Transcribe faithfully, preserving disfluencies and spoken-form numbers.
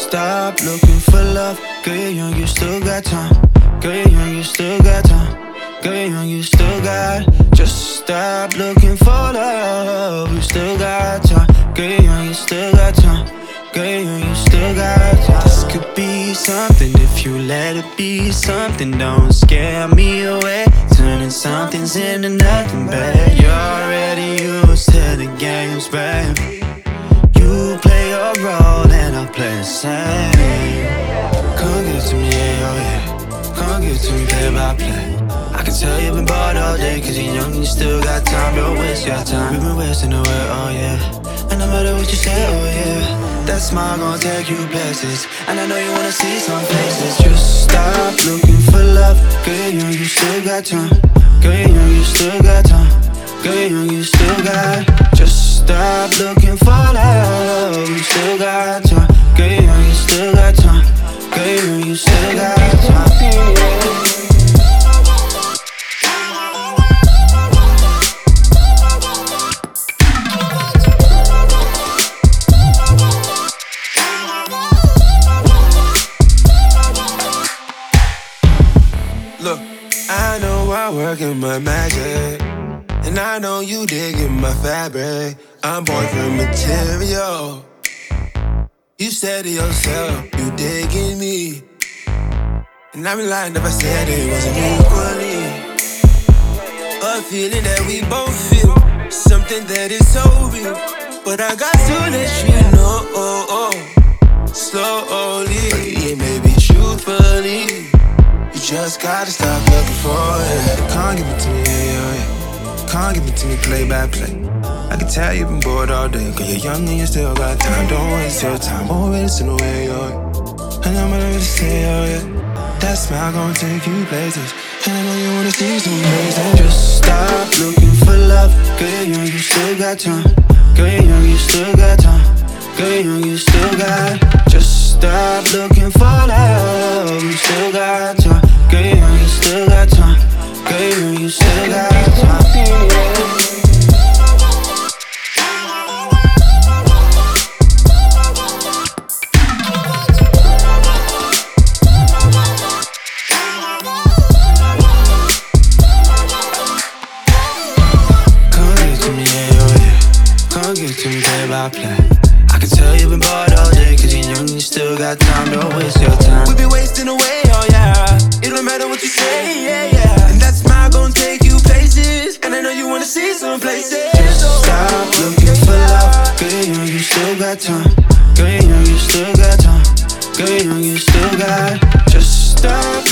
stop looking for love. Girl, you're young, you still got time. Girl, you're young, you still got time. Girl, you're young, you still got. Just stop looking for love. You still got time. Girl, you're young, you still got time. Girl, you're young, you still got time. This could be something if you let it be something. Don't scare me away, turning something's into nothing, babe. You're already used to the games, babe. You play your role and I play the same. Come give it to me, yeah, oh yeah. Come give it to me, play by play. I can tell you've been bored all day, cause you're young and you still got time. Don't waste your time, we've been wasting away, oh yeah. And no matter what you say, oh yeah, that smile gon' take you places. And I know you wanna see some faces. Just stop looking for love. Girl, young, you still got time. Girl, young, you still got time. Girl, young, you still got. Just stop looking for love. You still got time. Girl, young, you still got time. Girl, young, you still got time. Look, I know I work in my magic, and I know you digging my fabric. I'm boyfriend material. You said to yourself, you digging me, and I'm lying if I said it wasn't equally. A feeling that we both feel, something that is so real. But I got to let you know, oh, oh, slowly, yeah, maybe truthfully. You just gotta stop looking for it. Can't give it to me, yeah, yeah, yeah. Can't give it to me play by play. I can tell you've been bored all day, cause you're young and you still got time. Don't waste your time, always in the way, oh. And I'm gonna really say, oh yeah, that smile gon' take you places. And I know you wanna see some places. Just stop looking for love. Girl, young, you still got time. Girl, young, you still got time. Girl, young, you still got. Just stop looking for love. You still got time. Girl, young, you still got time. Girl, young, you still got time. Come give it to me, yeah, oh yeah. Come give it to me, babe, I play. I can tell you've been bored all day, cause you're young and you still got time. Don't waste your time. We be wasting away, oh yeah. It don't matter what you say, yeah, yeah. And that smile gon' take you places, and I know you wanna see some places. Just stop looking for love. Girl, young, you still got time. Girl, young, you still got time. Girl, young, you still got. Just stop